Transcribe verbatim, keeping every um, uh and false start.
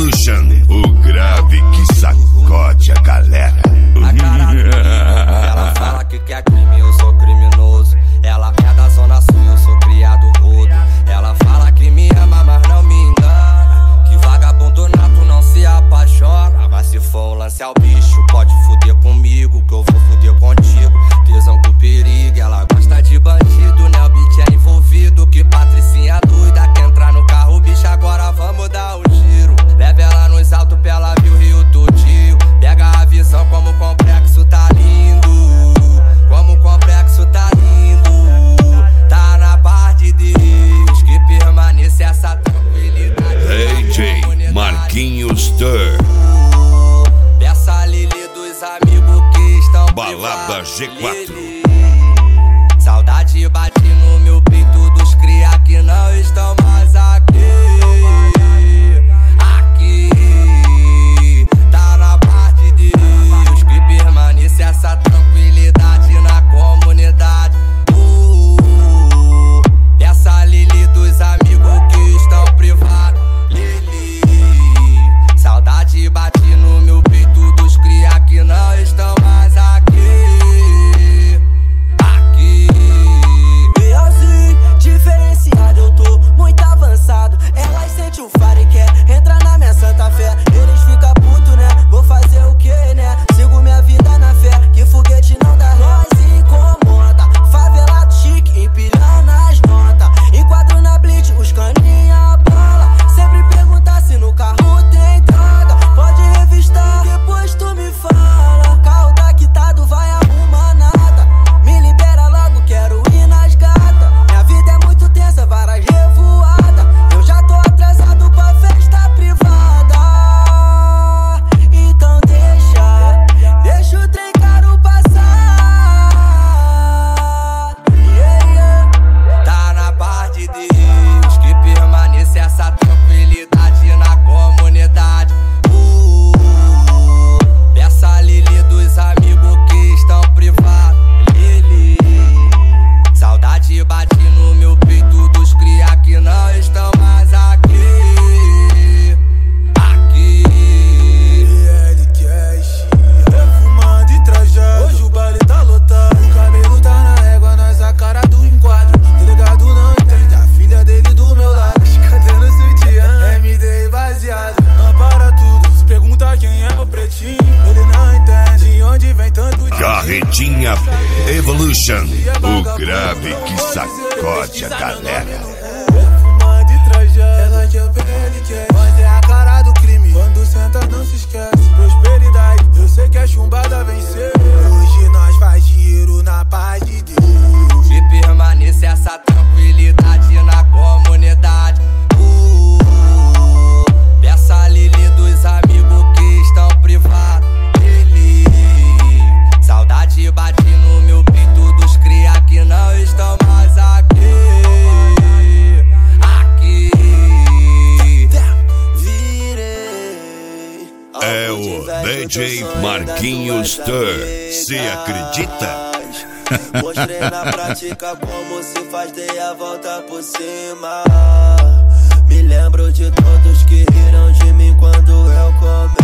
Evolution, o grave que sacode a galera. A cara ela fala que quer crime, eu sou criminoso. Ela é da zona sul, eu sou criado rodo. Ela fala que me ama, mas não me engana. Que vagabundo nato não se apaixona. Mas se for um lance ao bicho, pode fuder comigo, que eu vou fuder contigo. Tesão com perigo, ela gosta de bandido, né? O beat é envolvido, que patricinha doida. Quer entrar no carro, bicho, agora vamos dar o tiro. Leva ela nos altos pra ela ver o Rio todinho. Pega a visão como o complexo tá lindo. Como o complexo tá lindo. Tá na parte de Deus, que permanece essa tranquilidade. D J Marquinhos Tur. Peça Lili dos amigos que estão Balada G quatro. Saudade bate no meu peito dos cria que não estão mais aqui. Aqui tá na parte de Deus, que permanece essa tranquilidade na comunidade. uh, Peça Lili dos amigos que estão privados. Lili, saudade bate no meu peito dos cria que não estão mais aqui. Diferenciado, eu tô muito avançado. Elas sentem o faro e quer entrar na minha santa fé. Eles ficam putos, né? Vou fazer o que, né? Sigo minha vida na fé, que foguete não dá ré. Nós incomoda, favelado chique, empilhando as notas. Enquadro na blitz, os caninha bola. Sempre perguntar se no carro tem droga. Pode revistar, depois tu me fala. Carro tá quitado, vai arrumar nada. Me libera logo, quero ir nas gatas. Minha vida é muito tensa, várias revoadas. Eu já tô atrasado pra festa privada. Então deixa, deixa o trem caro passar. Yeah, yeah. Tá na paz de Deus, que permanece essa tranquilidade na comunidade. uh, Peça Lili dos amigos que estão privados. Lili, saudade bate no meu peito dos cria que não estão mais aqui. Aqui L Cash, fumando e trajado. Hoje o baile tá lotado. O cabelo tá na régua, nós a cara do enquadro. Delegado não entende, a filha dele do meu lado. Cadê no sutiã? M D baseado. Não para tudo, se pergunta quem é o pretinho. Ele não entende de onde vem tanto dinheiro. Carretinha Evolution, o grave que sacode a galera. Fumando e trajado. Ela que eu peguei, ele quer. Mas é a cara do crime. Quando senta não se esquece. Prosperidade, eu sei que a chumbada venceu. Hoje nós faz dinheiro na paz de Deus. Se permanece essa tranquilidade na comunidade. uh, Peça Lili dos amigos que estão privados. Lili, saudade bate no meu peito dos cria que não estão mais aqui. Aqui virei. É o D J Marquinhos Tur. Cê acredita? Mostrei na prática como se faz, dei a volta por cima. Me lembro de todos que riram de mim quando eu comecei.